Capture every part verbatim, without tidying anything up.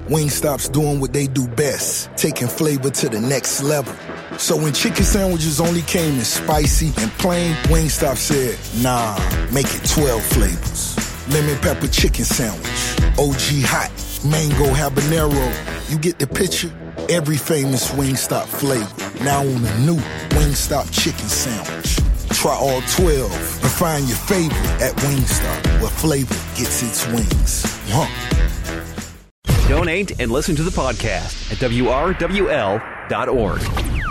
Wingstop's doing what they do best, taking flavor to the next level. So when chicken sandwiches only came in spicy and plain, Wingstop said, nah, make it twelve flavors. Lemon pepper chicken sandwich, O G hot, mango habanero. You get the picture? Every famous Wingstop flavor. Now on the new Wingstop chicken sandwich. Try all twelve and find your favorite at Wingstop, where flavor gets its wings. Huh. Donate and listen to the podcast at W R W L dot org.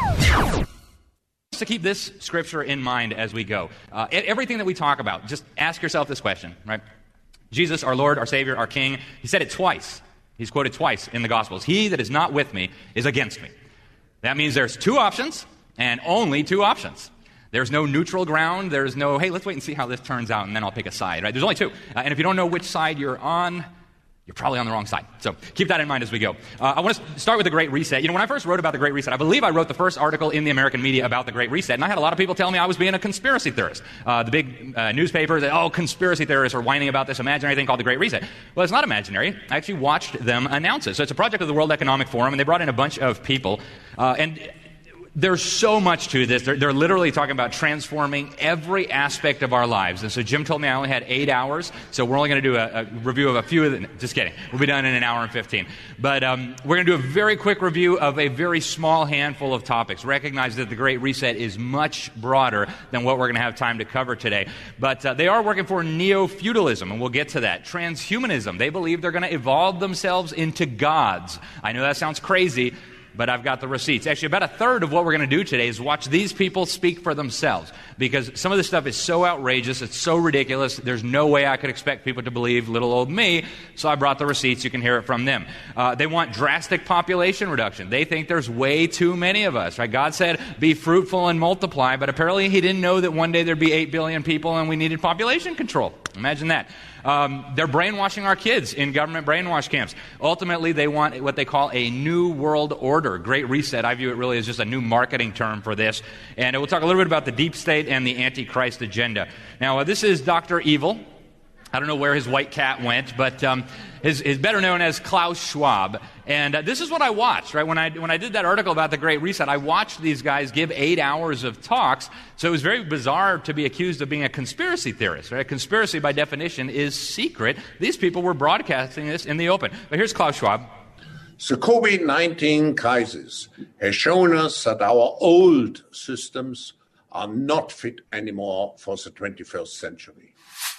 To keep this scripture in mind as we go, uh, everything that we talk about, just ask yourself this question, right? Jesus, our Lord, our Savior, our King, he said it twice. He's quoted twice in the Gospels. He that is not with me is against me. That means there's two options and only two options. There's no neutral ground. There's no, hey, let's wait and see how this turns out, and then I'll pick a side, right? There's only two. Uh, and if you don't know which side you're on, you're probably on the wrong side. So keep that in mind as we go. Uh, I want to start with the Great Reset. You know, when I first wrote about the Great Reset, I believe I wrote the first article in the American media about the Great Reset, and I had a lot of people tell me I was being a conspiracy theorist. Uh, the big uh, newspapers, oh, conspiracy theorists are whining about this imaginary thing called the Great Reset. Well, it's not imaginary. I actually watched them announce it. So it's a project of the World Economic Forum, and they brought in a bunch of people. Uh, and There's so much to this. They're, they're literally talking about transforming every aspect of our lives. And so Jim told me I only had eight hours, so we're only going to do a, a review of a few of them. Just kidding. We'll be done in an hour and fifteen. But um, we're going to do a very quick review of a very small handful of topics. Recognize that the Great Reset is much broader than what we're going to have time to cover today. But uh, they are working for neo-feudalism, and we'll get to that. Transhumanism. They believe they're going to evolve themselves into gods. I know that sounds crazy, but I've got the receipts. Actually, about a third of what we're going to do today is watch these people speak for themselves, because some of this stuff is so outrageous, it's so ridiculous, there's no way I could expect people to believe little old me, so I brought the receipts. You can hear it from them. Uh, they want drastic population reduction. They think there's way too many of us. Right? God said, be fruitful and multiply, but apparently he didn't know that one day there'd be eight billion people and we needed population control. Imagine that. Um, they're brainwashing our kids in government brainwash camps. Ultimately, they want what they call a new world order. Great Reset. I view it really as just a new marketing term for this. And we'll talk a little bit about the deep state and the Antichrist agenda. Now, uh, this is Doctor Evil. I don't know where his white cat went, but um, his, his better known as Klaus Schwab. And uh, this is what I watched, right? When I when I did that article about the Great Reset, I watched these guys give eight hours of talks. So it was very bizarre to be accused of being a conspiracy theorist, right? A conspiracy, by definition, is secret. These people were broadcasting this in the open. But here's Klaus Schwab. The COVID nineteen crisis has shown us that our old systems are not fit anymore for the twenty-first century.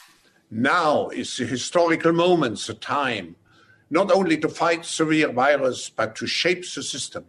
Now is the historical moment, the time, not only to fight severe virus, but to shape the system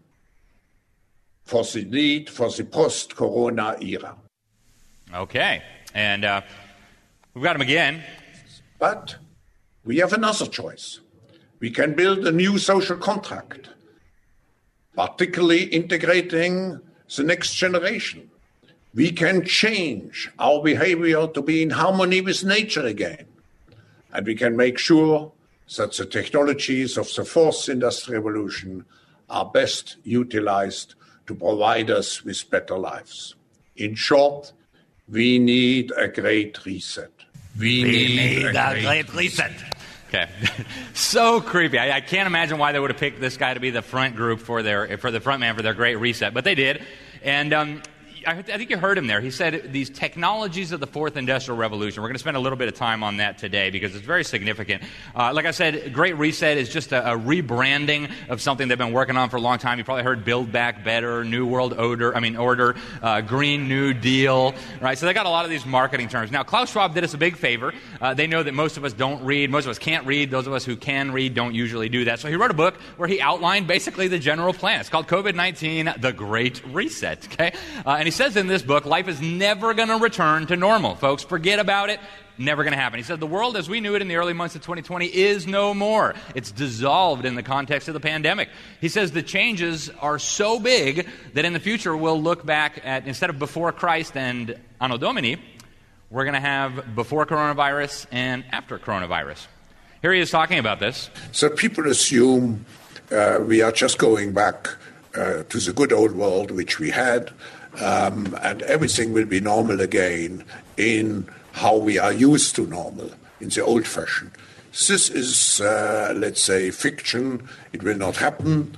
for the need for the post-corona era. Okay, and uh, we've got him again. But we have another choice. We can build a new social contract, particularly integrating the next generation. We can change our behavior to be in harmony with nature again. And we can make sure that the technologies of the fourth industrial revolution are best utilized to provide us with better lives. In short, we need a great reset. We, we need, need a, a great, great reset. Okay, so creepy. I, I can't imagine why they would have picked this guy to be the front group for their for the front man for their Great Reset, but they did. And um, I, I think you heard him there. He said these technologies of the fourth industrial revolution. We're going to spend a little bit of time on that today because it's very significant. Uh, like I said, Great Reset is just a, a rebranding of something they've been working on for a long time. You probably heard Build Back Better, New World Order, I mean Order, uh, Green New Deal, right? So they got a lot of these marketing terms. Now, Klaus Schwab did us a big favor. Uh, they know that most of us don't read, most of us can't read. Those of us who can read don't usually do that. So he wrote a book where he outlined basically the general plan. It's called COVID nineteen, The Great Reset, okay? Uh, and he says in this book, life is never going to return to normal, folks. Forget about it. Never going to happen. He said the world as we knew it in the early months of twenty twenty is no more. It's dissolved in the context of the pandemic. He says the changes are so big that in the future we'll look back at, instead of before Christ and Anno Domini, we're going to have before coronavirus and after coronavirus. Here he is talking about this. So people assume uh, we are just going back uh, to the good old world which we had, um, and everything will be normal again in how we are used to normal, in the old fashion. This is, uh, let's say, fiction. It will not happen.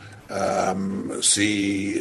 Um, the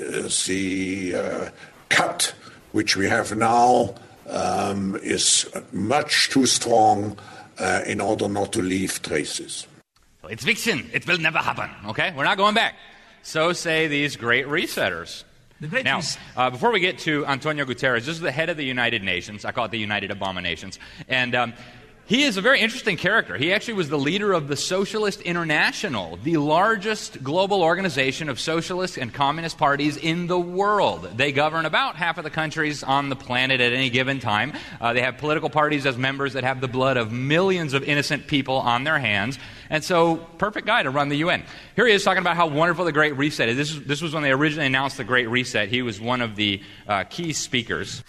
the uh, cut which we have now um, is much too strong uh, in order not to leave traces. So it's fiction. It will never happen. Okay, we're not going back. So say these great resetters. The great now, res- uh, before we get to Antonio Guterres, this is the head of the United Nations. I call it the United Abominations. And um, he is a very interesting character. He actually was the leader of the Socialist International, the largest global organization of socialist and communist parties in the world. They govern about half of the countries on the planet at any given time. Uh, they have political parties as members that have the blood of millions of innocent people on their hands. And so, perfect guy to run the U N. Here he is talking about how wonderful the Great Reset is. This, is, this was when they originally announced the Great Reset. He was one of the uh, key speakers.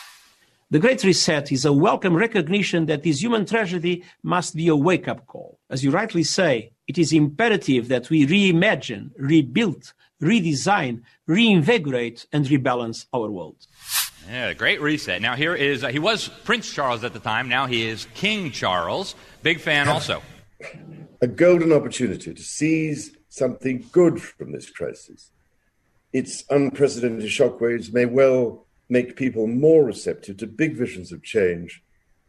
The Great Reset is a welcome recognition that this human tragedy must be a wake-up call. As you rightly say, it is imperative that we reimagine, rebuild, redesign, reinvigorate, and rebalance our world. Yeah, Great Reset. Now here is, uh, he was Prince Charles at the time. Now he is King Charles. Big fan also. A golden opportunity to seize something good from this crisis. Its unprecedented shockwaves may well make people more receptive to big visions of change.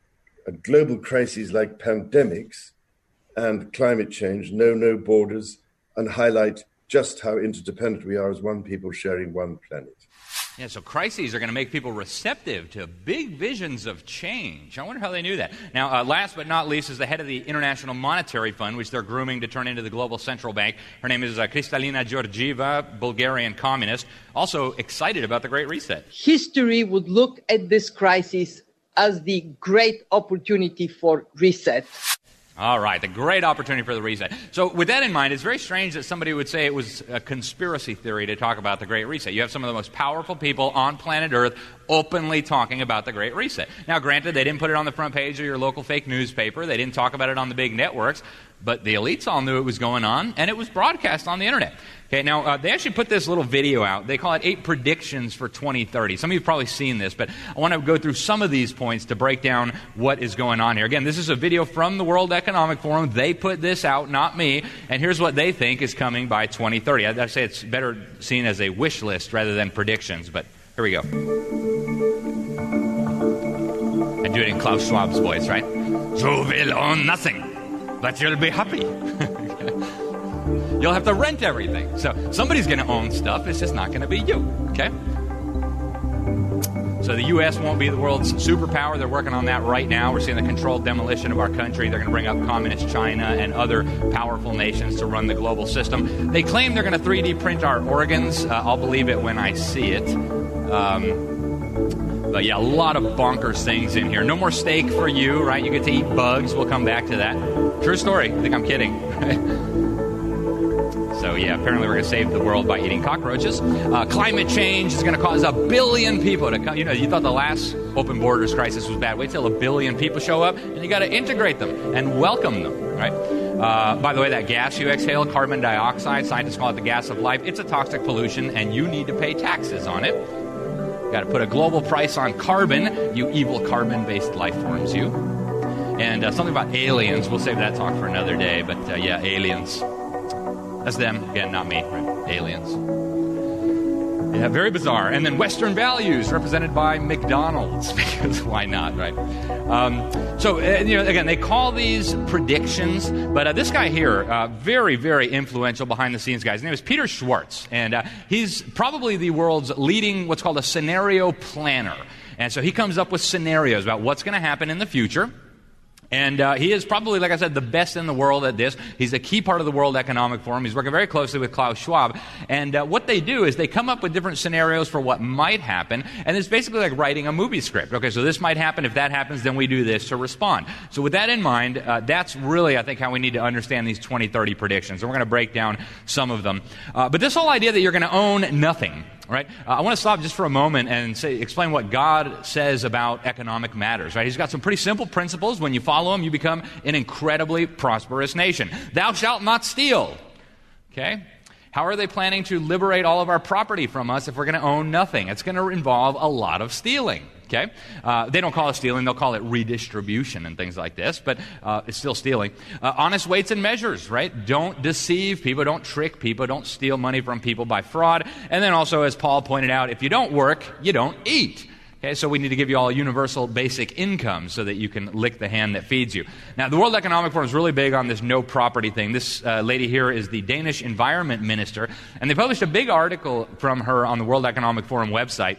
And global crises like pandemics and climate change know no borders and highlight just how interdependent we are as one people sharing one planet. Yeah, so crises are going to make people receptive to big visions of change. I wonder how they knew that. Now, uh, last but not least is the head of the International Monetary Fund, which they're grooming to turn into the global central bank. Her name is uh, Kristalina Georgieva, Bulgarian communist, also excited about the Great Reset. History would look at this crisis as the great opportunity for reset. All right, the great opportunity for the reset. So with that in mind, it's very strange that somebody would say it was a conspiracy theory to talk about the Great Reset. You have some of the most powerful people on planet Earth openly talking about the Great Reset. Now, granted, they didn't put it on the front page of your local fake newspaper. They didn't talk about it on the big networks. But the elites all knew it was going on, and it was broadcast on the internet. Okay, now, uh, they actually put this little video out. They call it Eight Predictions for twenty thirty. Some of you have probably seen this, but I want to go through some of these points to break down what is going on here. Again, this is a video from the World Economic Forum. They put this out, not me, and here's what they think is coming by twenty thirty. I'd, I'd say it's better seen as a wish list rather than predictions, but here we go. I do it in Klaus Schwab's voice, right? You will own nothing, but you'll be happy. You'll have to rent everything. So somebody's going to own stuff. It's just not going to be you, okay? So the U S won't be the world's superpower. They're working on that right now. We're seeing the controlled demolition of our country. They're going to bring up communist China and other powerful nations to run the global system. They claim they're going to three D print our organs. Uh, I'll believe it when I see it. Um, but yeah, a lot of bonkers things in here. No more steak for you, right? You get to eat bugs. We'll come back to that. True story. I think I'm kidding. So, yeah, apparently we're going to save the world by eating cockroaches. Uh, climate change is going to cause a billion people to come. You know, you thought the last open borders crisis was bad. Wait till a billion people show up, and you got to integrate them and welcome them, right? Uh, by the way, that gas you exhale, carbon dioxide, scientists call it the gas of life. It's a toxic pollution, and you need to pay taxes on it. Got to put a global price on carbon, you evil carbon-based life forms, you. And uh, something about aliens. We'll save that talk for another day, but uh, yeah, aliens. That's them. Again, not me. Right? Aliens. Yeah, very bizarre. And then Western values represented by McDonald's, because why not, right? Um, so, uh, you know, again, they call these predictions, but uh, this guy here, uh, very, very influential behind-the-scenes guy. His name is Peter Schwartz, and uh, he's probably the world's leading what's called a scenario planner. And so he comes up with scenarios about what's going to happen in the future. And uh, he is probably, like I said, the best in the world at this. He's a key part of the World Economic Forum. He's working very closely with Klaus Schwab. And uh, what they do is they come up with different scenarios for what might happen. And it's basically like writing a movie script. Okay, so this might happen. If that happens, then we do this to respond. So with that in mind, uh, that's really, I think, how we need to understand these twenty thirty predictions. And we're going to break down some of them. Uh, but this whole idea that you're going to own nothing. Right? Uh, I want to stop just for a moment and say, explain what God says about economic matters. Right? He's got some pretty simple principles. When you follow them, you become an incredibly prosperous nation. Thou shalt not steal. Okay? How are they planning to liberate all of our property from us if we're going to own nothing? It's going to involve a lot of stealing. Okay, uh, they don't call it stealing; they'll call it redistribution and things like this. But uh, it's still stealing. Uh, honest weights and measures, right? Don't deceive people, don't trick people, don't steal money from people by fraud. And then also, as Paul pointed out, if you don't work, you don't eat. Okay, so we need to give you all a universal basic income so that you can lick the hand that feeds you. Now, the World Economic Forum is really big on this no property thing. This uh, lady here is the Danish environment minister, and they published a big article from her on the World Economic Forum website.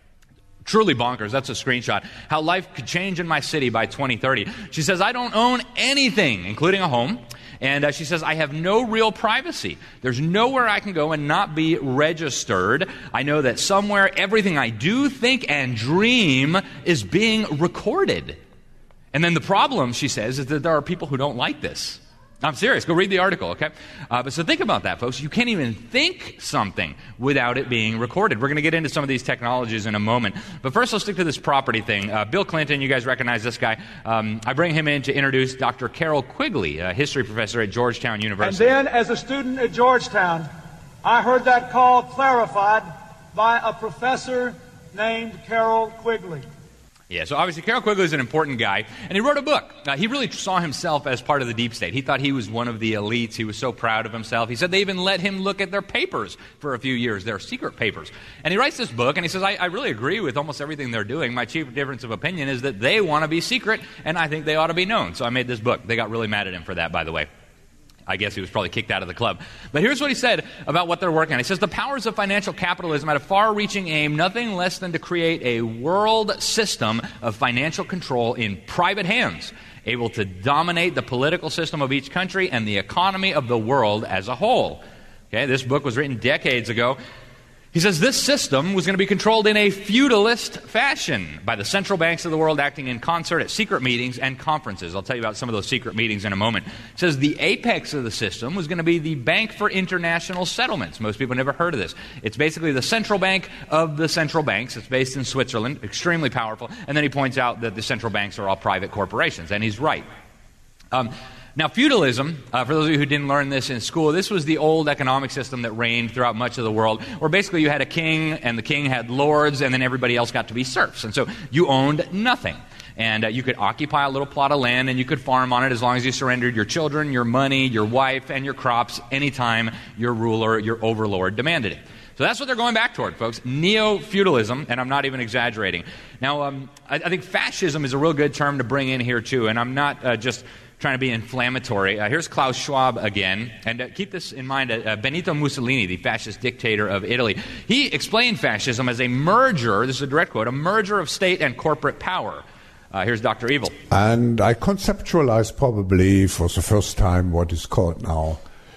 Truly bonkers. That's a screenshot. How life could change in my city by twenty thirty. She says, I don't own anything, including a home. And uh, she says, I have no real privacy. There's nowhere I can go and not be registered. I know that somewhere everything I do, think, and dream is being recorded. And then the problem, she says, is that there are people who don't like this. I'm serious. Go read the article, okay? Uh, but so think about that, folks. You can't even think something without it being recorded. We're going to get into some of these technologies in a moment. But first, let's stick to this property thing. Uh, Bill Clinton, you guys recognize this guy. Um, I bring him in to introduce Doctor Carroll Quigley, a history professor at Georgetown University. And then, as a student at Georgetown, I heard that call clarified by a professor named Carroll Quigley. Yeah, so obviously Carroll Quigley is an important guy, and he wrote a book. Uh, he really saw himself as part of the deep state. He thought he was one of the elites. He was so proud of himself. He said they even let him look at their papers for a few years, their secret papers. And he writes this book, and he says, I, I really agree with almost everything they're doing. My chief difference of opinion is that they want to be secret, and I think they ought to be known. So I made this book. They got really mad at him for that, by the way. I guess he was probably kicked out of the club. But here's what he said about what they're working on. He says, the powers of financial capitalism had a far-reaching aim, nothing less than to create a world system of financial control in private hands, able to dominate the political system of each country and the economy of the world as a whole. Okay, this book was written decades ago. He says this system was going to be controlled in a feudalist fashion by the central banks of the world acting in concert at secret meetings and conferences. I'll tell you about some of those secret meetings in a moment. He says the apex of the system was going to be the Bank for International Settlements. Most people never heard of this. It's basically the central bank of the central banks. It's based in Switzerland, extremely powerful. And then he points out that the central banks are all private corporations, and he's right. Um, Now, feudalism, uh, for those of you who didn't learn this in school, this was the old economic system that reigned throughout much of the world, where basically you had a king, and the king had lords, and then everybody else got to be serfs. And so you owned nothing. And uh, you could occupy a little plot of land, and you could farm on it as long as you surrendered your children, your money, your wife, and your crops anytime your ruler, your overlord demanded it. So that's what they're going back toward, folks. Neo-feudalism, and I'm not even exaggerating. Now, um, I, I think fascism is a real good term to bring in here, too, and I'm not uh, just trying to be inflammatory. Uh, here's Klaus Schwab again, and uh, keep this in mind, uh, uh, Benito Mussolini, the fascist dictator of Italy, he explained fascism as a merger, this is a direct quote, a merger of state and corporate power. Uh, here's Doctor Evil. And I conceptualized probably for the first time what is called now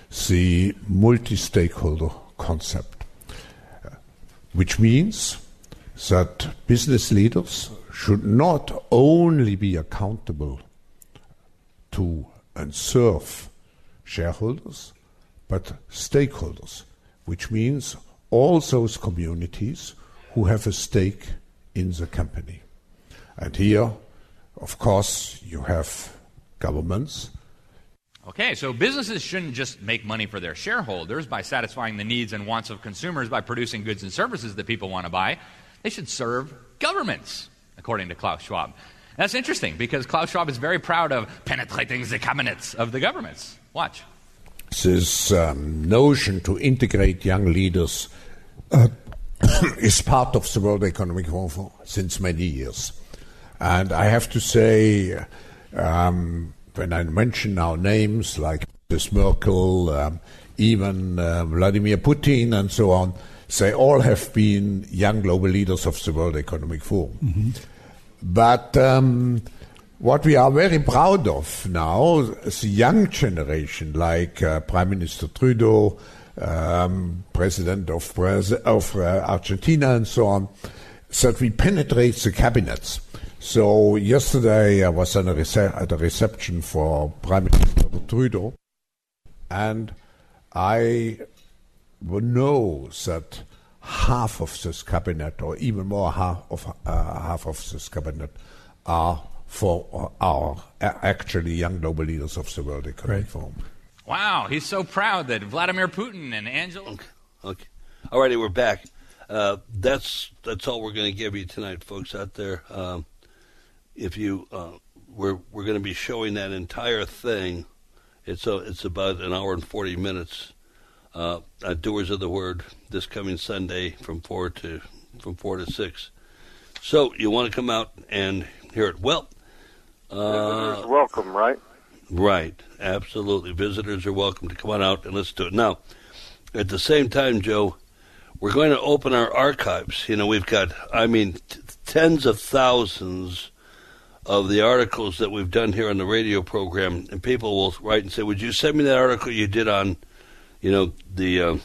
the multi-stakeholder concept, which means that business leaders should not only be accountable to and serve shareholders, but stakeholders, which means all those communities who have a stake in the company. And here, of course, you have governments. Okay, so businesses shouldn't just make money for their shareholders by satisfying the needs and wants of consumers by producing goods and services that people want to buy. They should serve governments, according to Klaus Schwab. That's interesting, because Klaus Schwab is very proud of penetrating the cabinets of the governments. Watch. This um, notion to integrate young leaders uh, is part of the World Economic Forum since many years. And I have to say, um, when I mention now names like Miz Merkel, um, even uh, Vladimir Putin and so on, they all have been young global leaders of the World Economic Forum. Mm-hmm. But um, what we are very proud of now is the young generation, like uh, Prime Minister Trudeau, um, President of, Braz- of uh, Argentina and so on, that we penetrate the cabinets. So yesterday I was at a, rece- at a reception for Prime Minister Trudeau, and I know that half of this cabinet, or even more half of uh, half of this cabinet, are for uh, our uh, actually young global leaders of the World Economic Forum. Wow, he's so proud that Vladimir Putin and Angela... Okay. okay. All righty, we're back. Uh, that's that's all we're going to give you tonight, folks out there. Um, if you, uh, we're we're going to be showing that entire thing. It's a, it's about an hour and forty minutes. Uh, at Doers of the Word this coming Sunday from four to from four to six. So you want to come out and hear it? Well, uh, visitors welcome, right? Right, absolutely. Visitors are welcome to come on out and let's do it. Now, at the same time, Joe, we're going to open our archives. You know, we've got, I mean, t- tens of thousands of the articles that we've done here on the radio program, and people will write and say, would you send me that article you did on, you know, the uh,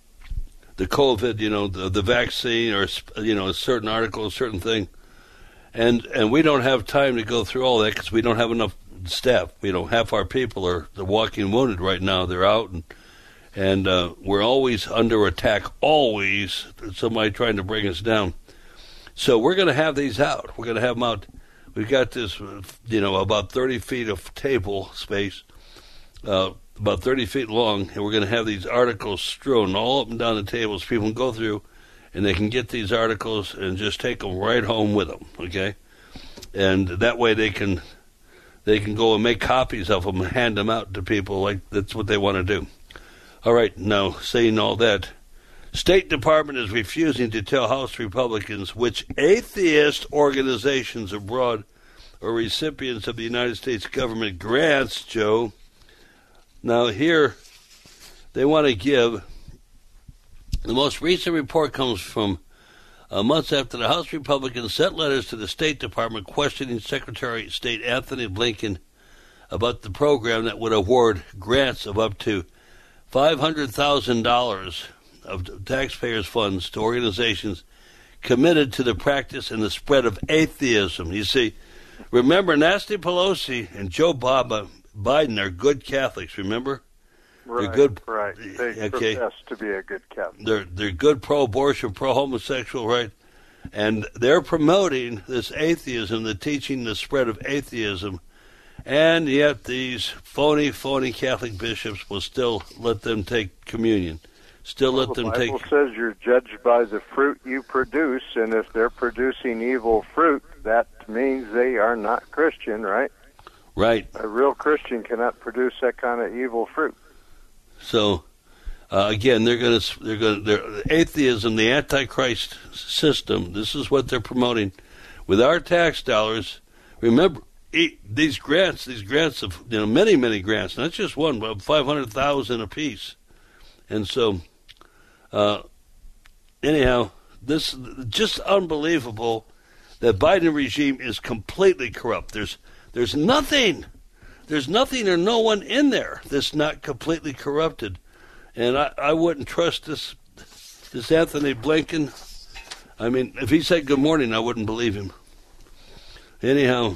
the COVID, you know, the, the vaccine, or, you know, a certain article, a certain thing. And and we don't have time to go through all that because we don't have enough staff. You know, half our people are the walking wounded right now. They're out, and and uh, we're always under attack, always, somebody trying to bring us down. So we're going to have these out. We're going to have them out. We've got this, you know, about thirty feet of table space, uh, about thirty feet long, and we're going to have these articles strewn all up and down the tables. People can go through, and they can get these articles and just take them right home with them, okay? And that way they can they can go and make copies of them and hand them out to people like that's what they want to do. All right, now, saying all that, State Department is refusing to tell House Republicans which atheist organizations abroad are recipients of the United States government grants, Joe. Now, here, they want to give, the most recent report comes from uh, months after the House Republicans sent letters to the State Department questioning Secretary of State Anthony Blinken about the program that would award grants of up to five hundred thousand dollars of taxpayers' funds to organizations committed to the practice and the spread of atheism. You see, remember, Nancy Pelosi and Joe Biden are good Catholics, remember? Right, they're good, right. They okay. profess to be a good Catholic. They're, they're good pro-abortion, pro-homosexual, right? And they're promoting this atheism, the teaching, the spread of atheism, and yet these phony, phony Catholic bishops will still let them take communion. Still well, let them the take... Bible says you're judged by the fruit you produce, and if they're producing evil fruit, that means they are not Christian, right? Right. A real Christian cannot produce that kind of evil fruit. So, uh, again, they're going to... They're going to... Atheism, the Antichrist system, this is what they're promoting. With our tax dollars, remember, these grants, these grants of, you know, many, many grants, not just one, but five hundred thousand apiece. And so... Uh, anyhow, this just unbelievable that Biden regime is completely corrupt. There's there's nothing, there's nothing or no one in there that's not completely corrupted, and I, I wouldn't trust this this Anthony Blinken. I mean, if he said good morning, I wouldn't believe him. Anyhow,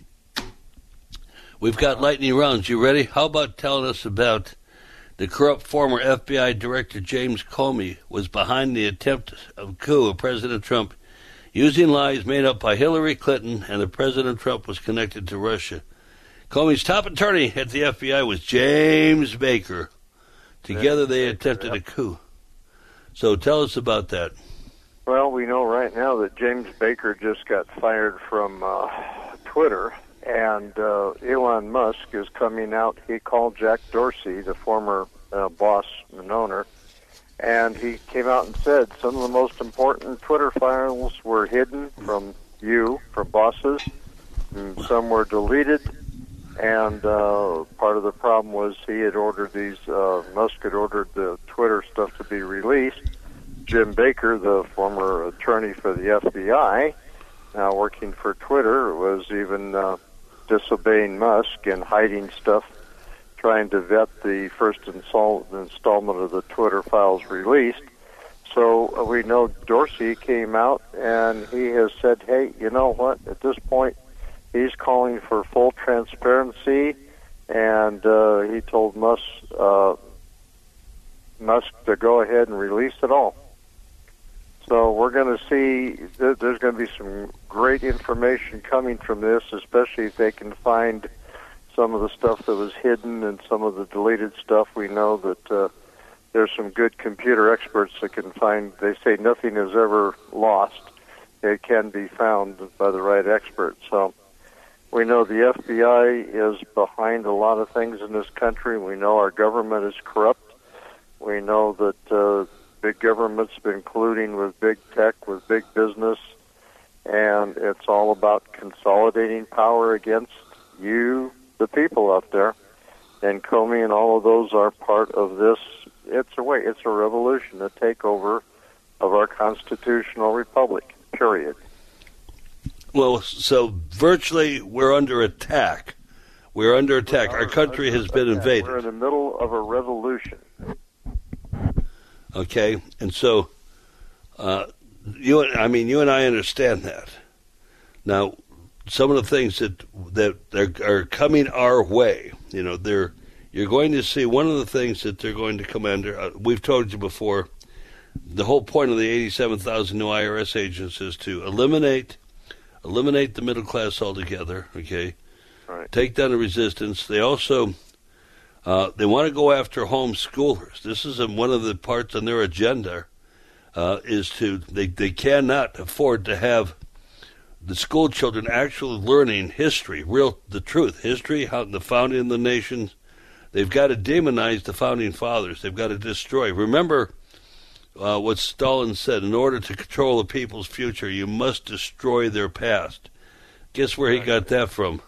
we've got lightning rounds. You ready? How about telling us about the corrupt former F B I Director James Comey was behind the attempt of coup of President Trump using lies made up by Hillary Clinton, and that President Trump was connected to Russia. Comey's top attorney at the F B I was James Baker. Together they attempted a coup. So tell us about that. Well, we know right now that James Baker just got fired from uh, Twitter. And uh, Elon Musk is coming out. He called Jack Dorsey, the former uh, boss and owner, and he came out and said some of the most important Twitter files were hidden from you, from bosses, and some were deleted. And uh, part of the problem was he had ordered these, uh, Musk had ordered the Twitter stuff to be released. Jim Baker, the former attorney for the F B I, now working for Twitter, was even... Uh, disobeying Musk and hiding stuff, trying to vet the first install- installment of the Twitter files released. So uh, we know Dorsey came out and he has said, hey, you know what, at this point he's calling for full transparency, and uh, he told Musk, uh, Musk to go ahead and release it all. So we're going to see, there's going to be some great information coming from this, especially if they can find some of the stuff that was hidden and some of the deleted stuff. We know that uh, there's some good computer experts that can find, they say nothing is ever lost. It can be found by the right expert. So we know the F B I is behind a lot of things in this country. We know our government is corrupt. We know that uh, big government's been colluding with big tech, with big business, and it's all about consolidating power against you, the people out there. And Comey and all of those are part of this. It's a way, it's a revolution, a takeover of our constitutional republic, period. Well, so virtually we're under attack. We're under attack. We're Our country has been invaded. We're in the middle of a revolution. Okay, and so uh, you, I mean, you and I understand that. Now, some of the things that that are, are coming our way, you know, they're you're going to see one of the things that they're going to come under. Uh, we've told you before. The whole point of the eighty-seven thousand new I R S agents is to eliminate eliminate the middle class altogether. Okay, right. Take down the resistance. They also uh, they want to go after homeschoolers. This is um, one of the parts on their agenda. Uh, is to they they cannot afford to have the school children actually learning history, real the truth, history, how the founding of the nation. They've got to demonize the founding fathers. They've got to destroy. Remember uh, what Stalin said: in order to control the people's future, you must destroy their past. Guess where he got that from?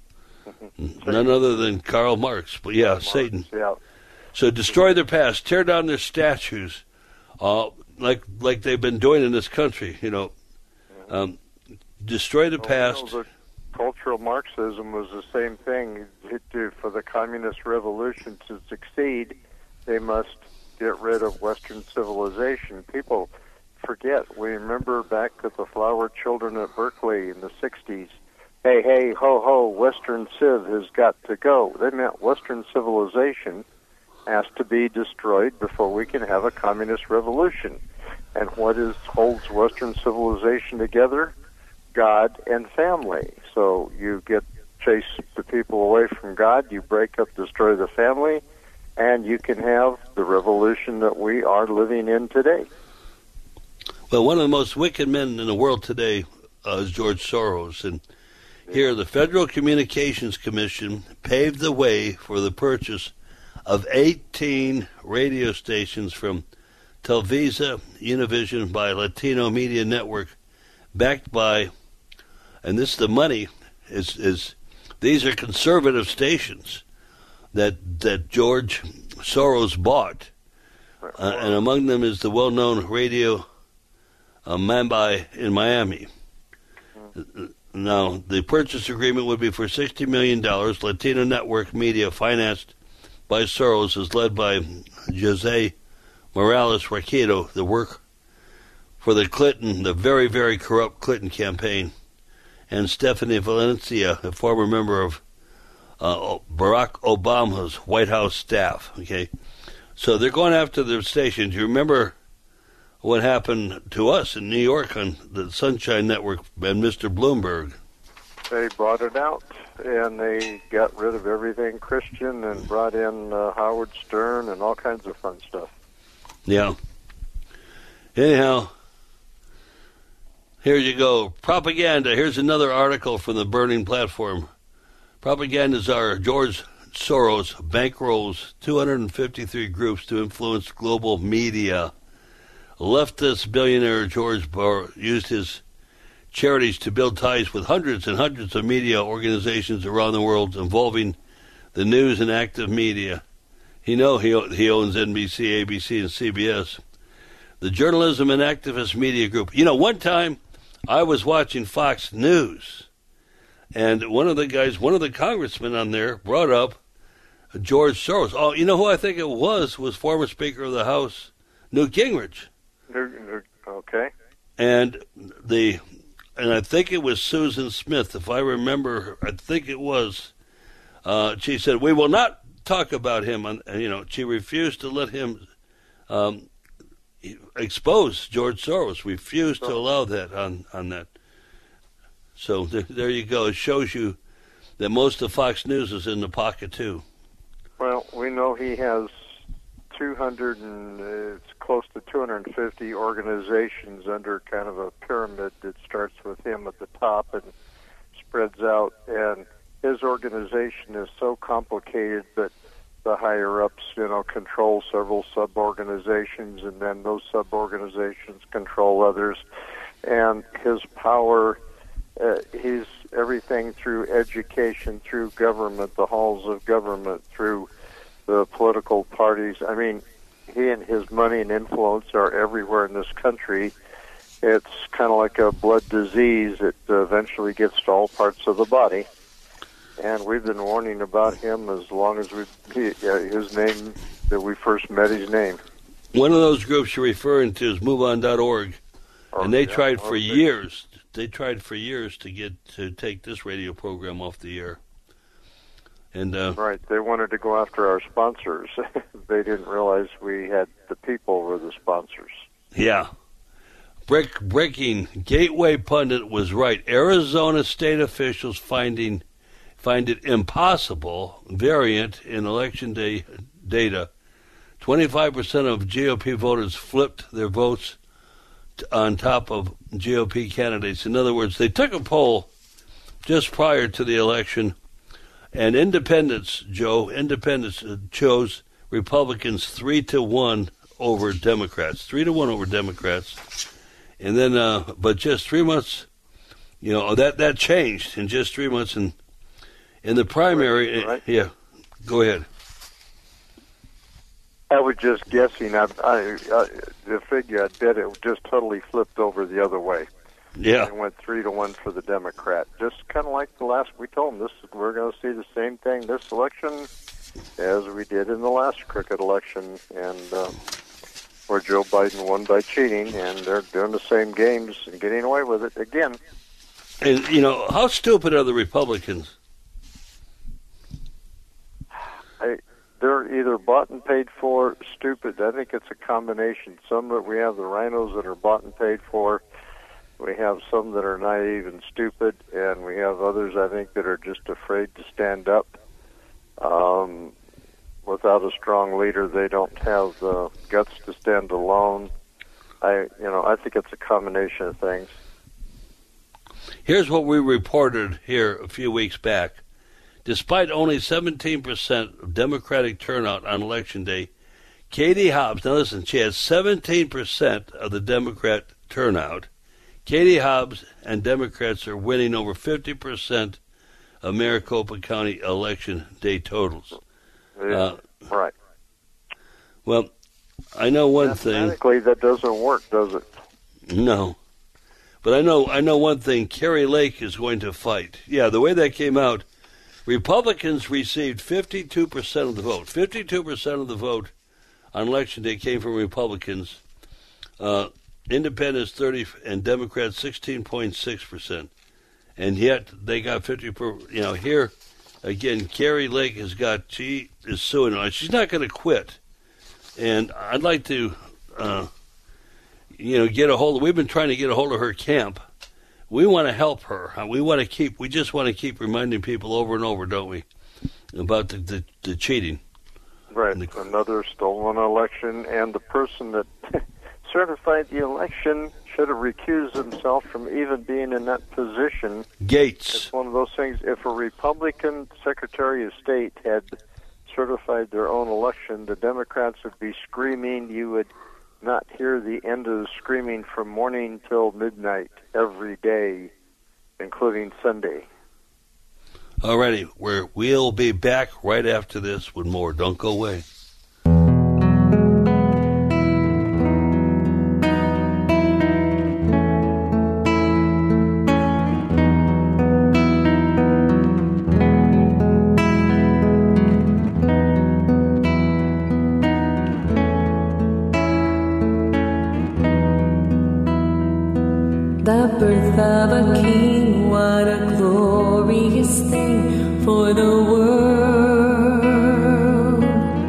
None other than Karl Marx. But yeah, Marx, Satan. Yeah. So destroy their past, tear down their statues, uh, like like they've been doing in this country. You know, um, destroy the Well, past. you know, the cultural Marxism was the same thing. To, for the communist revolution to succeed, they must get rid of Western civilization. People forget. We remember back at the Flower Children at Berkeley in the sixties. Hey, hey, ho, ho, Western Civ has got to go. They meant Western civilization has to be destroyed before we can have a communist revolution. And what is holds Western civilization together? God and family. So you get chase the people away from God, you break up, destroy the family, and you can have the revolution that we are living in today. Well, one of the most wicked men in the world today uh, is George Soros. And here, the Federal Communications Commission paved the way for the purchase of eighteen radio stations from Televisa Univision by Latino Media Network, backed by, and this the money is is these are conservative stations that that George Soros bought, uh, and among them is the well-known Radio uh, Mambi in Miami. Now, the purchase agreement would be for sixty million dollars. Latino Network Media, financed by Soros, is led by Jose Morales Raquito, the work for the Clinton, the very, very corrupt Clinton campaign, and Stephanie Valencia, a former member of uh, Barack Obama's White House staff. Okay, so they're going after their stations. You remember what happened to us in New York on the Sunshine Network and Mister Bloomberg? They brought it out, and they got rid of everything Christian and brought in uh, Howard Stern and all kinds of fun stuff. Yeah. Anyhow, here you go. Propaganda. Here's another article from the Burning Platform. Propaganda czar George Soros bankrolls two hundred fifty-three groups to influence global media. Leftist billionaire George Barr used his charities to build ties with hundreds and hundreds of media organizations around the world involving the news and active media. You know he, he owns N B C, A B C, and C B S. The Journalism and Activist Media Group. You know, one time I was watching Fox News, and one of the guys, one of the congressmen on there brought up George Soros. Oh, you know who I think it was, was former Speaker of the House, Newt Gingrich. Okay. And the and I think it was Susan Smith, if I remember. I think it was. Uh, she said, "We will not talk about him." And you know, she refused to let him um, expose George Soros. Refused to allow that on on that. So there, there you go. It shows you that most of Fox News is in the pocket too. Well, we know he has two hundred and uh, it's close to two hundred fifty organizations under kind of a pyramid that starts with him at the top and spreads out. And his organization is so complicated that the higher ups, you know, control several sub-organizations, and then those sub-organizations control others. And his power, uh, he's everything through education, through government, the halls of government, through the political parties. I mean, he and his money and influence are everywhere in this country. It's kind of like a blood disease. It uh, eventually gets to all parts of the body. And we've been warning about him as long as we he, uh, his name, that we first met his name. One of those groups you're referring to is move on dot org. Or, and they yeah, tried for okay. years. They tried for years to get to take this radio program off the air. And uh, right, they wanted to go after our sponsors. They didn't realize we had the people were the sponsors. Yeah. Break, breaking Gateway Pundit was right. Arizona state officials finding find it impossible variant in election day data. twenty-five percent of G O P voters flipped their votes on top of G O P candidates. In other words, they took a poll just prior to the election, and independents, Joe, independents chose Republicans three to one over Democrats, three to one over Democrats, and then, uh, but just three months, you know, that that changed in just three months, and in the primary, right. yeah, go ahead. I was just guessing. I, I, I the figure, I bet it just totally flipped over the other way. Yeah, it went three to one for the Democrat. Just kind of like the last. We told them this. We're going to see the same thing this election as we did in the last cricket election, and uh, where Joe Biden won by cheating, and they're doing the same games and getting away with it again. And you know, how stupid are the Republicans? I, they're either bought and paid for, stupid. I think it's a combination. Some that we have the rhinos that are bought and paid for. We have some that are naive and stupid, and we have others, I think, that are just afraid to stand up. Um, without a strong leader, they don't have the guts to stand alone. I, you know, I think it's a combination of things. Here's what we reported here a few weeks back. Despite only seventeen percent of Democratic turnout on Election Day, Katie Hobbs, now listen, she has seventeen percent of the Democrat turnout. Katie Hobbs and Democrats are winning over fifty percent of Maricopa County Election Day totals. Yeah, uh, right. Well, I know one thing. Mathematically, that doesn't work, does it? No. But I know I know one thing. Carrie Lake is going to fight. Yeah, the way that came out, Republicans received fifty-two percent of the vote. fifty-two percent of the vote on Election Day came from Republicans. Uh, Independents thirty and Democrats sixteen point six percent. And yet they got fifty per, you know, here again, Carrie Lake has got, she is suing on. She's not going to quit. And I'd like to, uh, you know, get a hold of, we've been trying to get a hold of her camp. We want to help her. We want to keep, we just want to keep reminding people over and over, don't we, about the, the, the cheating. Right. The, another stolen election, and the person that certified the election should have recused himself from even being in that position. Gates. It's one of those things. If a Republican Secretary of State had certified their own election, the Democrats would be screaming. You would not hear the end of the screaming from morning till midnight every day, including Sunday. Alrighty, we're, we'll be back right after this with more. Don't go away. The birth of a king, what a glorious thing for the world.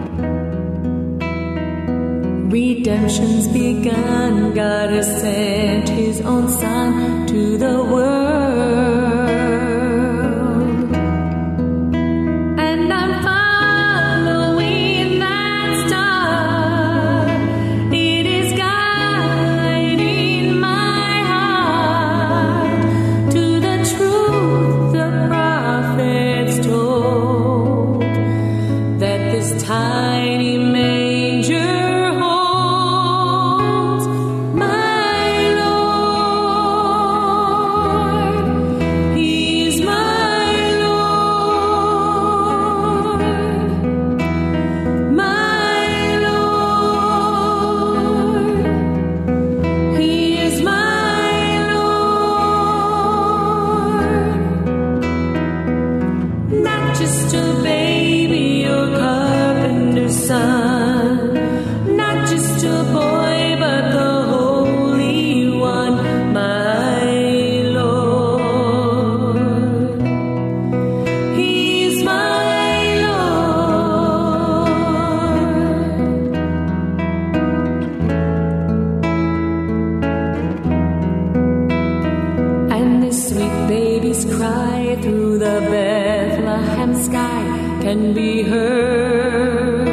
Redemption's begun, God has sent his own son to the world. can be heard.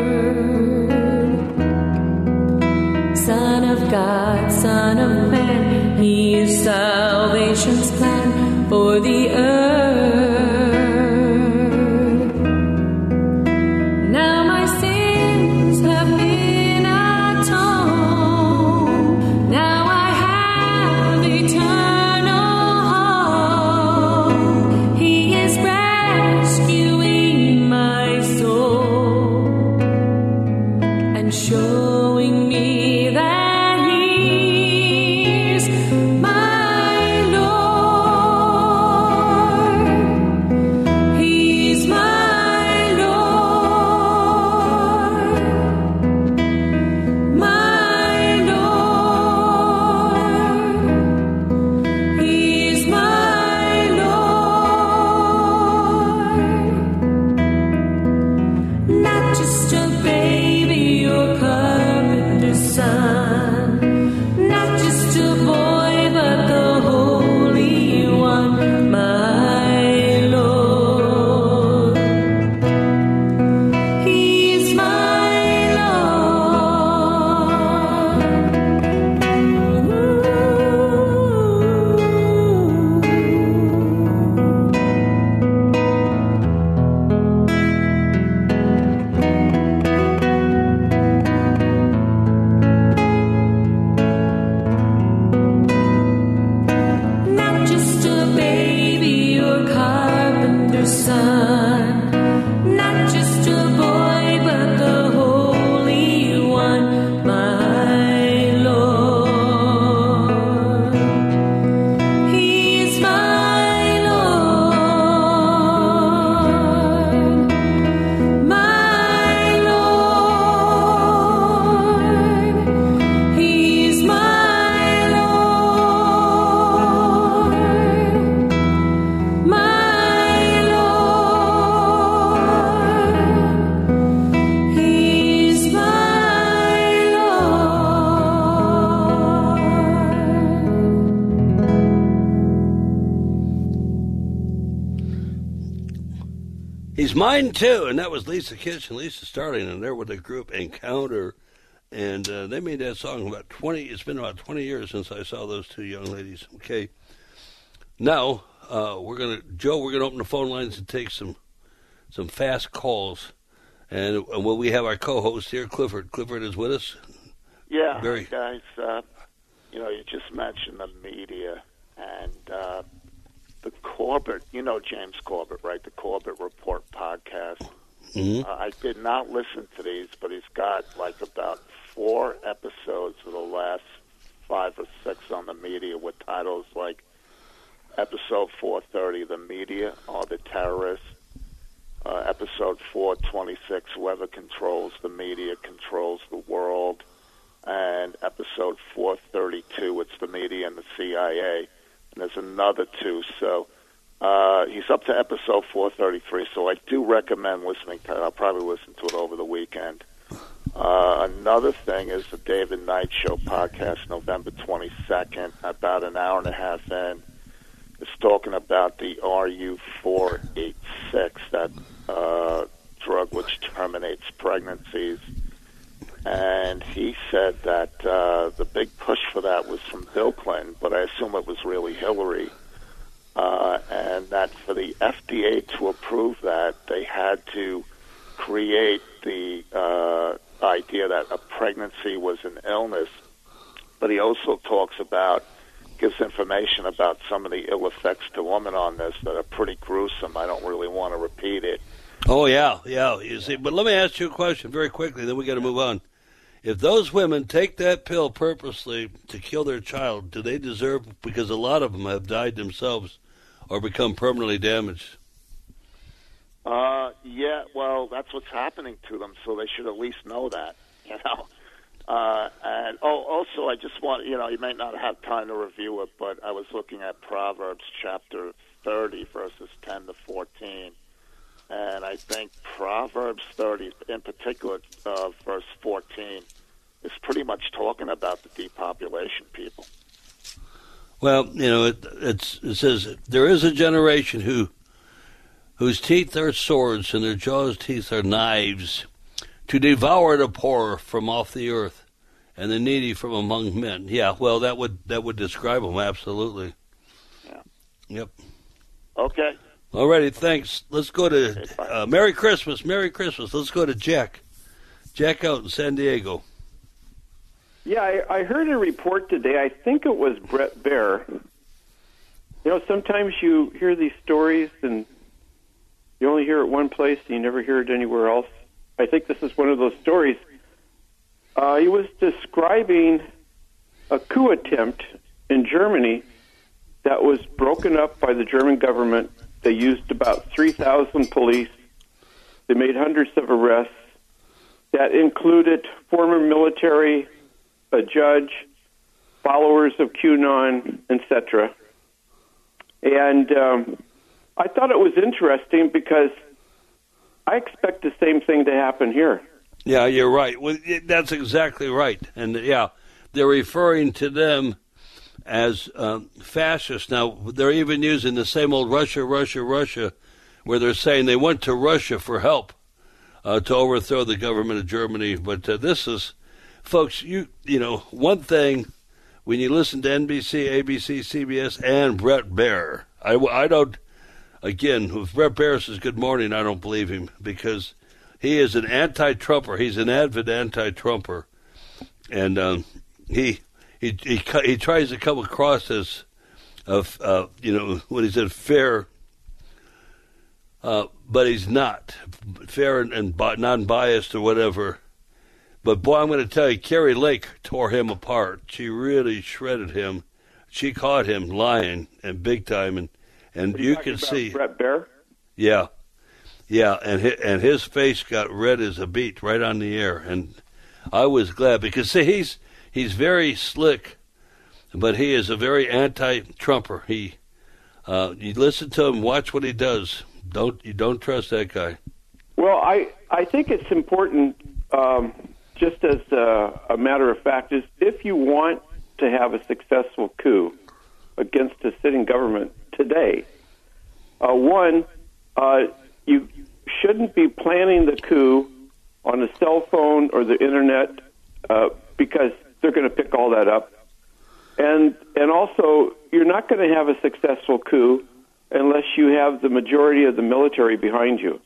Son of God, Son of Man, He is salvation's plan for the earth. Now my sins have been atoned. Now I have eternal hope. He is rescuing my soul and showing me that He's my Lord. He's my Lord. My Lord. He's my Lord. Not just a baby or carpenter's son, not just a boy, but the Holy One, my Lord. He's my Not just a baby or carpenter's son, not just a boy, but the Holy One, my Lord. He's my Lord, my Lord. He's my Lord, my Lord. He's my He's mine too, and that was Lisa Kitsch and Lisa Starling, and they're with the group Encounter, and uh, they made that song about twenty. It's been about twenty years since I saw those two young ladies. Okay, now uh, we're gonna, Joe, we're gonna open the phone lines and take some some fast calls, and, and well, we have our co-host here, Clifford. Clifford is with us. Yeah, Very- guys, uh, you know, you just mentioned the media and uh, the Corbett, you know James Corbett, right? The Corbett Report podcast. Mhm. Uh, I did not listen to these, but he's got like about four episodes of the last five or six on the media with titles like Episode four thirty, The Media Are the Terrorists. Uh, episode four twenty-six, Whoever Controls the Media Controls the World. And episode four thirty-two, It's the Media and the C I A. And there's another two. So uh, he's up to episode four thirty-three, so I do recommend listening to it. I'll probably listen to it over the weekend. Uh, another thing is the David Knight Show podcast, November twenty-second, about an hour and a half in. It's talking about the R U four eighty-six, that uh, drug which terminates pregnancies. And he said that uh, the big push for that was from Bill Clinton, but I assume it was really Hillary. Uh, and that for the F D A to approve that, they had to create the uh, idea that a pregnancy was an illness. But he also talks about, gives information about some of the ill effects to women on this that are pretty gruesome. I don't really want to repeat it. Oh yeah, yeah. You see, but let me ask you a question very quickly. Then we got to move on. If those women take that pill purposely to kill their child, do they deserve? Because a lot of them have died themselves or become permanently damaged. Uh, yeah, well, that's what's happening to them, so they should at least know that, you know. Uh, and oh, also, I just want, you know, you may not have time to review it, but I was looking at Proverbs chapter thirty, verses ten to fourteen. And I think Proverbs thirty, in particular, uh, verse fourteen, is pretty much talking about the depopulation people. Well, you know, it, it's, it says, there is a generation who whose teeth are swords and their jaws' teeth are knives, to devour the poor from off the earth and the needy from among men. Yeah, well, that would that would describe them, absolutely. Yeah. Yep. Okay. All righty, thanks. Let's go to uh, Merry Christmas, Merry Christmas. Let's go to Jack. Jack out in San Diego. Yeah, I, I heard a report today. I think it was Brett Baer. You know, sometimes you hear these stories and you only hear it one place and you never hear it anywhere else. I think this is one of those stories. Uh, he was describing a coup attempt in Germany that was broken up by the German government. They used about three thousand police. They made hundreds of arrests. That included former military, a judge, followers of QAnon, et cetera. And um, I thought it was interesting because I expect the same thing to happen here. Yeah, you're right. Well, that's exactly right. And, yeah, they're referring to them as um, fascists. Now, they're even using the same old Russia, Russia, Russia, where they're saying they went to Russia for help uh, to overthrow the government of Germany. But uh, this is, folks, you you know, one thing, when you listen to N B C, A B C, C B S, and Brett Baer, I, I don't, again, if Brett Baer says good morning, I don't believe him, because he is an anti-Trumper. He's an avid anti-Trumper. And um, he, he he he tries to come across as, uh, uh, you know, when he said fair, uh, but he's not. Fair and, and bi- non-biased or whatever. But, boy, I'm going to tell you, Carrie Lake tore him apart. She really shredded him. She caught him lying, and big time. And, and you, you can see. Brett Baer? Yeah. Yeah, and his, and his face got red as a beet right on the air. And I was glad because, see, he's he's very slick, but he is a very anti-Trumper. He, uh, you listen to him, watch what he does. Don't you don't trust that guy. Well, I, I think it's important, um, just as a, a matter of fact, is if you want to have a successful coup against a sitting government today, uh, one, uh, you shouldn't be planning the coup on a cell phone or the internet uh, because they're going to pick all that up. And and also, you're not going to have a successful coup unless you have the majority of the military behind you.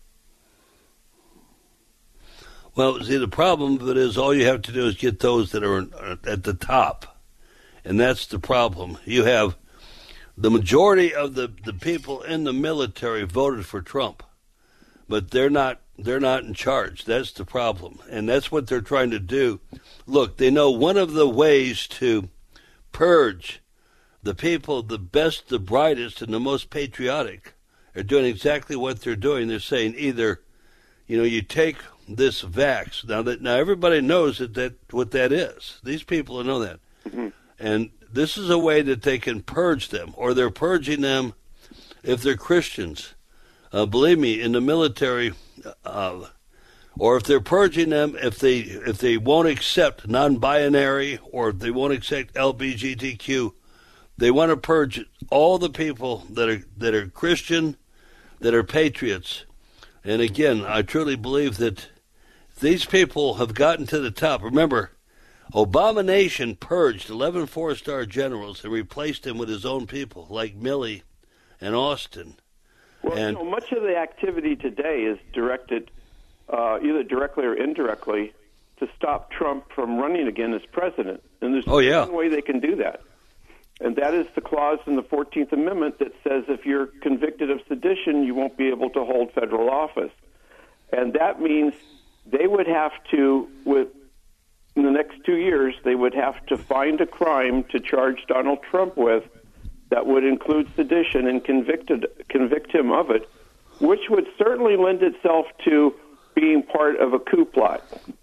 Well, see, the problem of it is all you have to do is get those that are at the top. And that's the problem. You have the majority of the, the people in the military voted for Trump, but they're not they're not in charge. That's the problem, and that's what they're trying to do. Look, they know one of the ways to purge the people, the best, the brightest, and the most patriotic, are doing exactly what they're doing. They're saying either, you know, you take this vax. Now that now everybody knows that, that what that is. These people know that, mm-hmm. and this is a way that they can purge them, or they're purging them if they're Christians. Uh, believe me, in the military, uh, or if they're purging them if they if they won't accept non-binary or if they won't accept L G B T Q, they want to purge all the people that are that are Christian, that are patriots. And again, I truly believe that these people have gotten to the top. Remember, Abomination purged eleven four-star generals and replaced them with his own people, like Milley and Austin. Well, and, you know, much of the activity today is directed, uh, either directly or indirectly, to stop Trump from running again as president. And there's oh, yeah. one way they can do that. And that is the clause in the fourteenth Amendment that says if you're convicted of sedition, you won't be able to hold federal office. And that means they would have to, with in the next two years, they would have to find a crime to charge Donald Trump with that would include sedition and convicted, convict him of it, which would certainly lend itself to being part of a coup plot.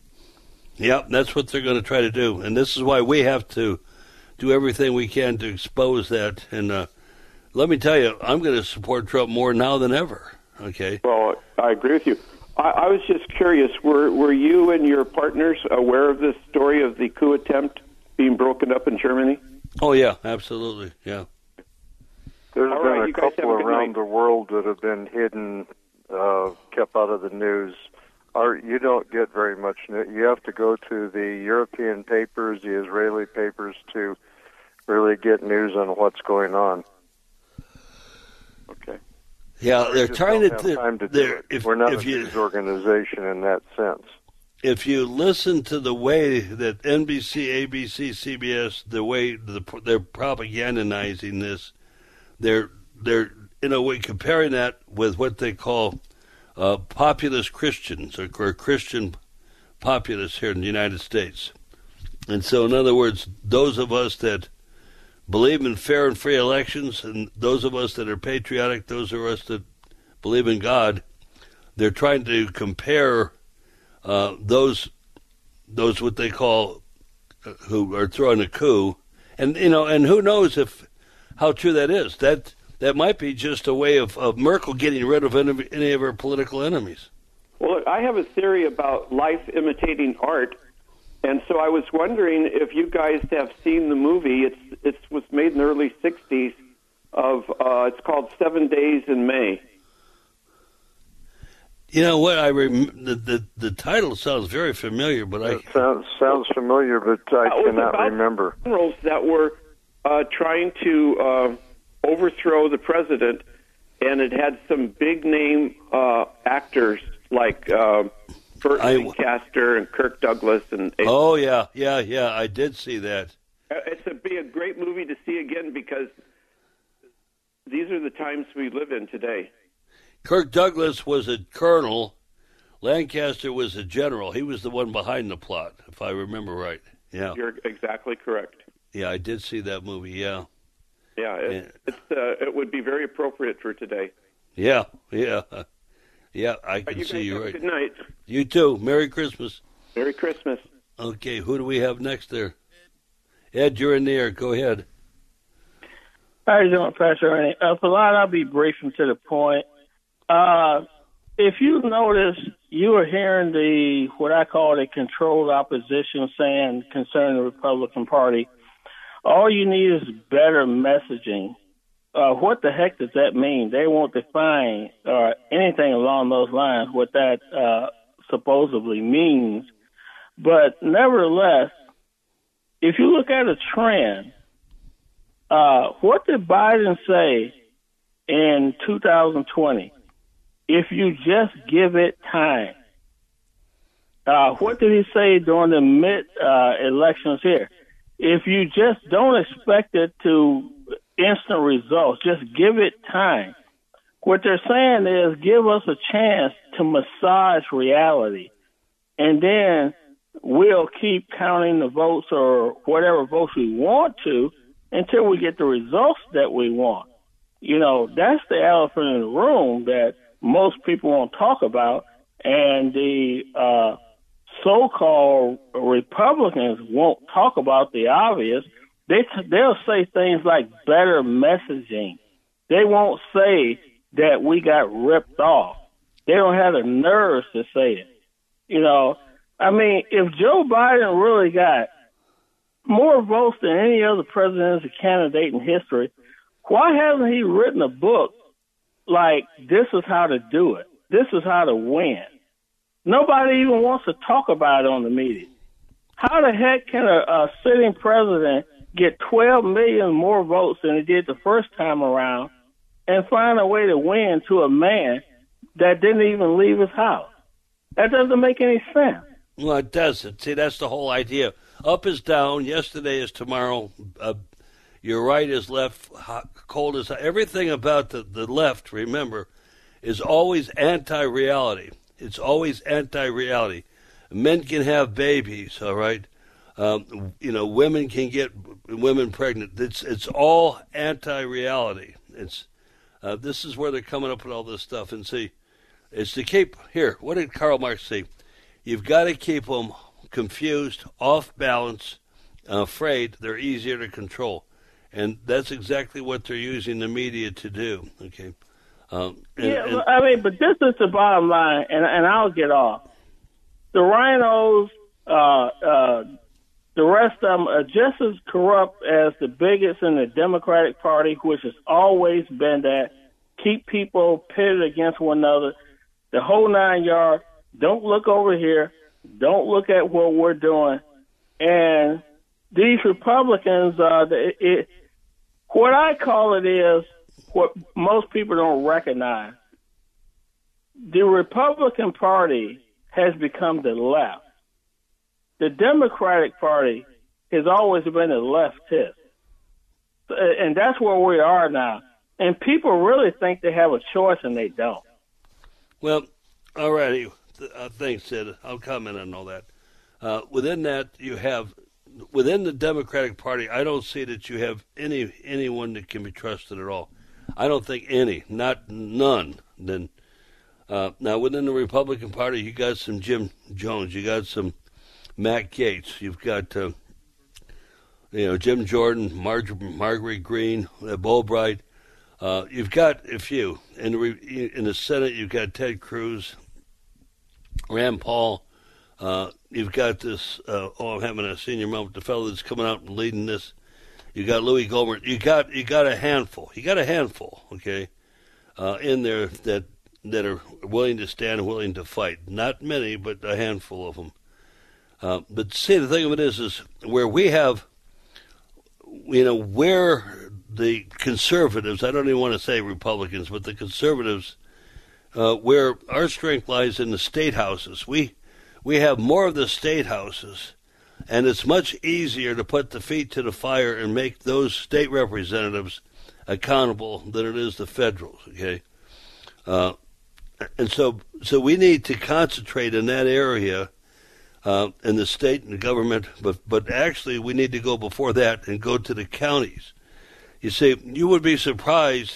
Yep, that's what they're going to try to do. And this is why we have to do everything we can to expose that. And uh, let me tell you, I'm going to support Trump more now than ever. Okay. Well, I agree with you. I, I was just curious, were were you and your partners aware of this story of the coup attempt being broken up in Germany? Oh, yeah, absolutely, yeah. There's All been been right, a couple a around night. the world that have been hidden, uh, kept out of the news. Art, you don't get very much news. You have to go to the European papers, the Israeli papers, to really get news on what's going on. Okay. Yeah, We they're just trying don't to. have time to do they're- it. If, We're not if a you, news organization in that sense. If you listen to the way that N B C, A B C, C B S, the way the, they're propagandizing this, they're they're in a way comparing that with what they call uh, populist Christians or, or Christian populists here in the United States. And so, in other words, those of us that believe in fair and free elections, and those of us that are patriotic, those of us that believe in God, they're trying to compare uh, those those what they call uh, who are throwing a coup, and you know, and who knows if how true that is. That that might be just a way of, of Merkel getting rid of any, any of her political enemies. Well, I have a theory about life imitating art, and so I was wondering if you guys have seen the movie. It's it was made in the early sixties. Of uh, it's called Seven Days in May. You know what? I rem- the, the the title sounds very familiar, but I It sounds, sounds familiar, but I Uh, it was cannot about remember. Generals that were uh, trying to uh, overthrow the president, and it had some big name uh, actors like uh, Burt I- Lancaster and Kirk Douglas, and oh yeah, yeah, yeah. I did see that. Uh, it's a be a great movie to see again because these are the times we live in today. Kirk Douglas was a colonel. Lancaster was a general. He was the one behind the plot, if I remember right. Yeah, You're exactly correct. yeah, I did see that movie. Yeah, Yeah, it, it's uh, it would be very appropriate for today. yeah, yeah, yeah. I But can you see guys you have a right. good night. You too. Merry Christmas. Merry Christmas. Okay, who do we have next there? Ed, you're in the air. Go ahead. How you doing, Pastor Ernie? Uh, for a lot, I'll be brief and to the point. Uh, if you notice, you are hearing the what I call the controlled opposition saying concerning the Republican Party. All you need is better messaging. Uh, what the heck does that mean? They won't define or anything along those lines what that uh, supposedly means. But nevertheless, if you look at a trend, uh, what did Biden say in two thousand twenty? If you just give it time. Uh, what did he say during the mid uh, elections here? If you just don't expect it to instant results, just give it time. What they're saying is give us a chance to massage reality, and then we'll keep counting the votes or whatever votes we want to until we get the results that we want. You know, that's the elephant in the room that most people won't talk about, and the uh, so-called Republicans won't talk about the obvious. They t- they'll say things like better messaging. They won't say that we got ripped off. They don't have the nerves to say it. You know, I mean, if Joe Biden really got more votes than any other presidential candidate in history, why hasn't he written a book like, this is how to do it? This is how to win. Nobody even wants to talk about it on the media. How the heck can a, a sitting president get twelve million more votes than he did the first time around and find a way to win to a man that didn't even leave his house? That doesn't make any sense. Well, it doesn't. See, that's the whole idea. Up is down. Yesterday is tomorrow. Uh, your right is left. Hot, cold is hot. Everything about the, the left, remember, is always anti-reality. It's always anti-reality. Men can have babies, all right? Um, you know, women can get women pregnant. It's it's all anti-reality. It's uh, this is where they're coming up with all this stuff. And see, it's to keep here. What did Karl Marx say? You've got to keep them confused, off balance, afraid. They're easier to control, and that's exactly what they're using the media to do. Okay. Um, and, yeah, and, I mean, but this is the bottom line, and and I'll get off. The rhinos, uh, uh, The rest of them are just as corrupt as the bigots in the Democratic Party, which has always been that. Keep people pitted against one another. The whole nine yards. Don't look over here. Don't look at what we're doing. And these Republicans, uh, it, it, what I call it is what most people don't recognize. The Republican Party has become the left. The Democratic Party has always been the leftist. And that's where we are now. And people really think they have a choice, and they don't. Well, all righty. Uh, thanks, Sid. I'll comment on all that. Uh, within that, you have, within the Democratic Party, I don't see that you have any anyone that can be trusted at all. I don't think any, not none. Then uh, now within the Republican Party, you got some Jim Jones, you got some Matt Gaetz, you've got uh, you know Jim Jordan, Marg- Marguerite Green, uh, Albright. Uh, you've got a few in the re- in the Senate. You've got Ted Cruz, Rand Paul. Uh, you've got this. Uh, oh, I'm having a senior moment. The fellow that's coming out and leading this. You got Louis Gohmert. You got you got a handful. You got a handful. Okay, uh, in there that that are willing to stand, willing to fight. Not many, but a handful of them. Uh, but see, the thing of it is, is where we have, you know, where the conservatives, I don't even want to say Republicans, but the conservatives, uh, where our strength lies in the state houses. We we have more of the state houses, and it's much easier to put the feet to the fire and make those state representatives accountable than it is the federals, okay? Uh, and so so we need to concentrate in that area uh, in the state and the government, but, but actually we need to go before that and go to the counties. You see, you would be surprised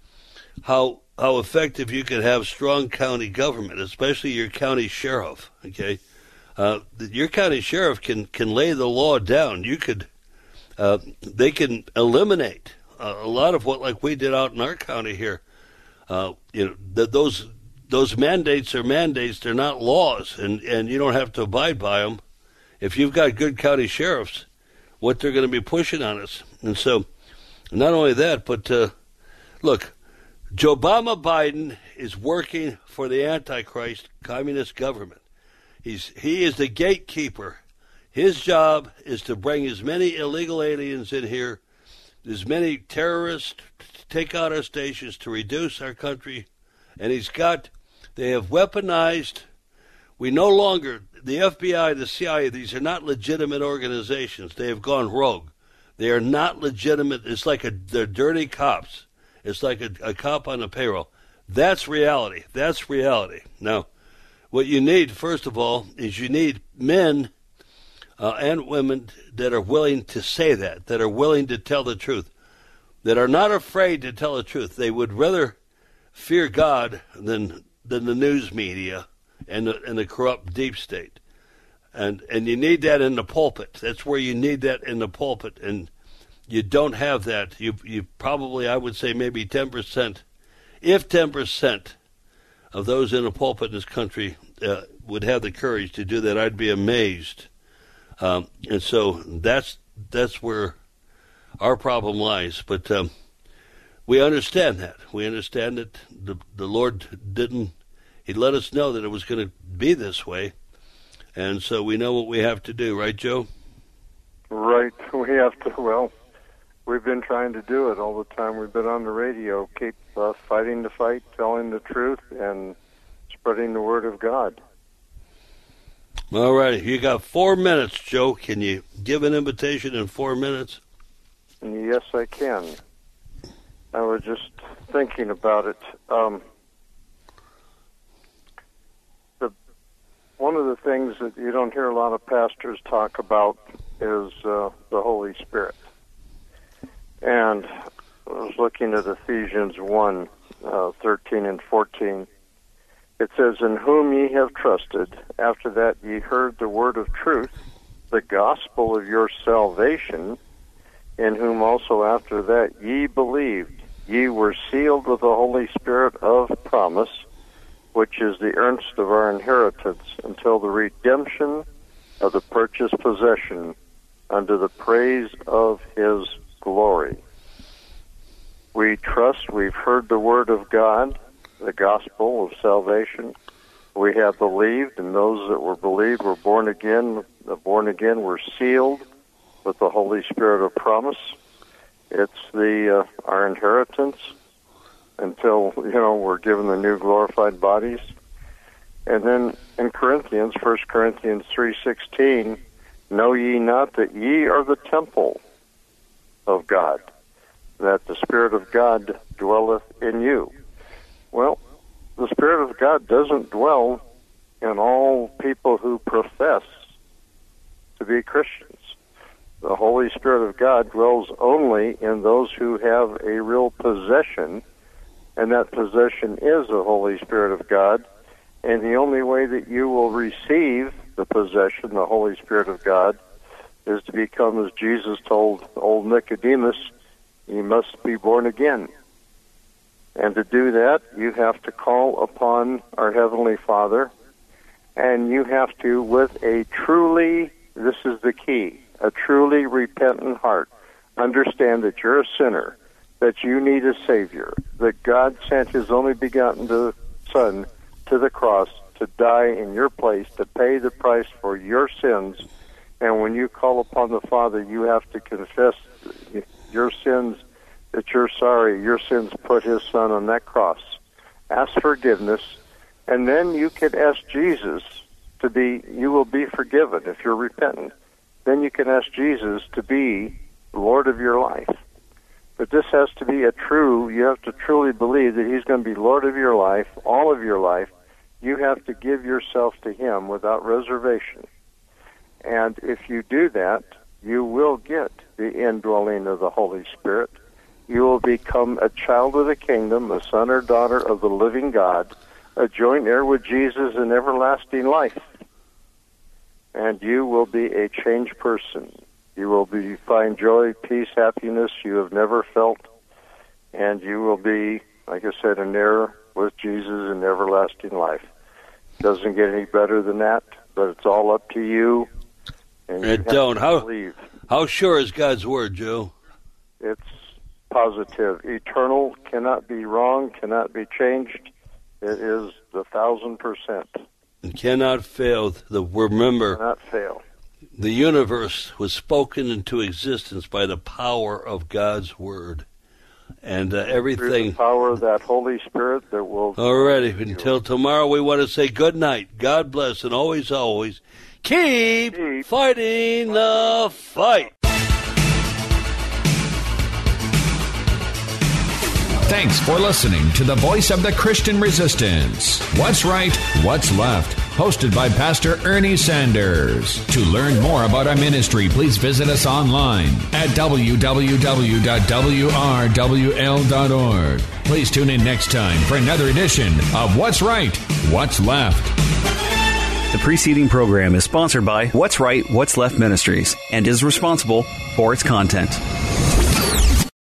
how how effective you could have strong county government, especially your county sheriff. Okay, uh, your county sheriff can, can lay the law down. You could, uh, they can eliminate uh, a lot of what like we did out in our county here. Uh, you know, that those those mandates are mandates; they're not laws, and, and you don't have to abide by them. If you've got good county sheriffs, what they're going to be pushing on us, and so. Not only that, but uh, look, Joe Obama Biden is working for the Antichrist communist government. He's he is the gatekeeper. His job is to bring as many illegal aliens in here, as many terrorists, to take out our stations, to reduce our country. And he's got, they have weaponized, we no longer, the F B I, the C I A, these are not legitimate organizations. They have gone rogue. They are not legitimate. It's like a, they're dirty cops. It's like a, a cop on the payroll. That's reality. That's reality. Now, what you need, first of all, is you need men uh, and women that are willing to say that, that are willing to tell the truth, that are not afraid to tell the truth. They would rather fear God than than the news media and the, and the corrupt deep state. And and you need that in the pulpit. That's where you need that in the pulpit. And you don't have that. You you probably, I would say, maybe ten percent, if ten percent of those in the pulpit in this country uh, would have the courage to do that, I'd be amazed. Um, and so that's that's where our problem lies. But um, we understand that. We understand that the the Lord didn't. He let us know that it was going to be this way. And so we know what we have to do, right, Joe? Right. We have to, well, we've been trying to do it all the time. We've been on the radio, keep uh, fighting the fight, telling the truth, and spreading the word of God. All right. You got four minutes, Joe. Can you give an invitation in four minutes? Yes, I can. I was just thinking about it. Um, One of the things that you don't hear a lot of pastors talk about is uh, the Holy Spirit. And I was looking at Ephesians one, uh, thirteen and fourteen. It says, "In whom ye have trusted, after that ye heard the word of truth, the gospel of your salvation, in whom also after that ye believed. Ye were sealed with the Holy Spirit of promise, which is the earnest of our inheritance, until the redemption of the purchased possession, unto the praise of his glory. We trust we've heard the word of God, the gospel of salvation. We have believed, and those that were believed were born again. The born again were sealed with the Holy Spirit of promise. It's the uh, our inheritance until, you know, we're given the new glorified bodies. And then in Corinthians, First Corinthians three sixteen, know ye not that ye are the temple of God, that the Spirit of God dwelleth in you. Well, the Spirit of God doesn't dwell in all people who profess to be Christians. The Holy Spirit of God dwells only in those who have a real possession, and that possession is the Holy Spirit of God. And the only way that you will receive the possession, the Holy Spirit of God, is to become, as Jesus told old Nicodemus, you must be born again. And to do that, you have to call upon our Heavenly Father, and you have to, with a truly, this is the key, a truly repentant heart, understand that you're a sinner, that you need a Savior, that God sent His only begotten Son to the cross to die in your place, to pay the price for your sins. And when you call upon the Father, you have to confess your sins, that you're sorry, your sins put His Son on that cross. Ask forgiveness, and then you can ask Jesus to be, you will be forgiven if you're repentant. Then you can ask Jesus to be Lord of your life. But this has to be a true, you have to truly believe that He's going to be Lord of your life, all of your life. You have to give yourself to Him without reservation. And if you do that, you will get the indwelling of the Holy Spirit. You will become a child of the kingdom, a son or daughter of the living God, a joint heir with Jesus in everlasting life. And you will be a changed person. You will be find joy, peace, happiness you have never felt, and you will be, like I said, an heir with Jesus in everlasting life. Doesn't get any better than that, but it's all up to you. And it you don't. How believe. How sure is God's word, Joe? It's positive, eternal, cannot be wrong, cannot be changed. It is the thousand percent. It cannot fail. The remember. Cannot fail. The universe was spoken into existence by the power of God's Word. And uh, everything... Through the power of that Holy Spirit that will... Alrighty, until tomorrow we want to say good night. God bless, and always, always, keep, keep fighting the fight. Thanks for listening to the Voice of the Christian Resistance. What's Right, What's Left? Hosted by Pastor Ernie Sanders. To learn more about our ministry, please visit us online at w w w dot w r w l dot org. Please tune in next time for another edition of What's Right, What's Left. The preceding program is sponsored by What's Right, What's Left Ministries and is responsible for its content.